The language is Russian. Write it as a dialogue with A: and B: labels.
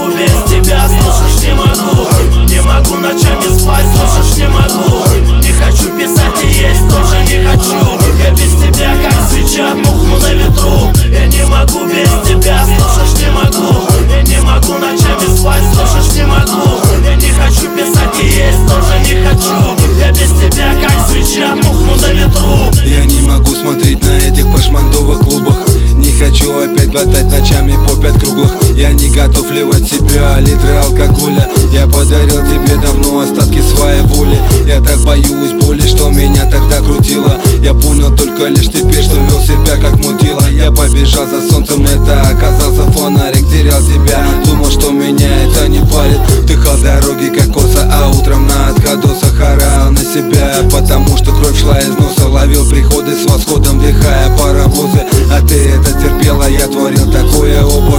A: могу без тебя, слушаешь, не могу. Не могу ночами спать, слушаешь, не могу. Не хочу писать и есть тоже не хочу. Я без тебя как свеча, тухну на ветру. Я не могу без тебя, слушаешь, не могу. Я не могу ночами спать, слушаешь, не могу. Я не хочу писать и есть тоже не хочу. Я без тебя как свеча, тухну на ветру.
B: Я не могу смотреть на этих пошмандовых клубах. Не хочу опять глотать ночами по 5 круглых. Я не готов вливать в себя литры алкоголя. Я подарил тебе давно остатки своей воли. Я так боюсь боли, что меня тогда крутило. Я понял только лишь теперь, что вел себя как мутила. Я побежал за солнцем, это оказался фонарик. Терял тебя, думал, что меня это не парит. Вдыхал дороги кокоса, а утром на отходосах орал на себя, потому что кровь шла из носа. Ловил приходы с восходом, вдыхая паровозы.